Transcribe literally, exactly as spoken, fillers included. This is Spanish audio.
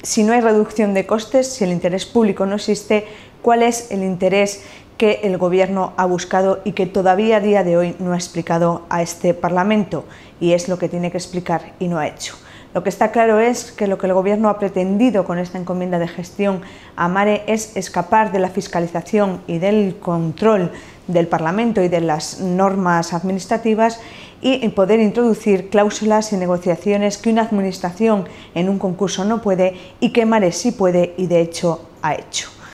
si no hay reducción de costes, si el interés público no existe, ¿cuál es el interés que el Gobierno ha buscado y que todavía a día de hoy no ha explicado a este Parlamento? Y es lo que tiene que explicar y no ha hecho. Lo que está claro es que lo que el Gobierno ha pretendido con esta encomienda de gestión a Mare es escapar de la fiscalización y del control del Parlamento y de las normas administrativas y poder introducir cláusulas y negociaciones que una administración en un concurso no puede y que Mare sí puede y de hecho ha hecho.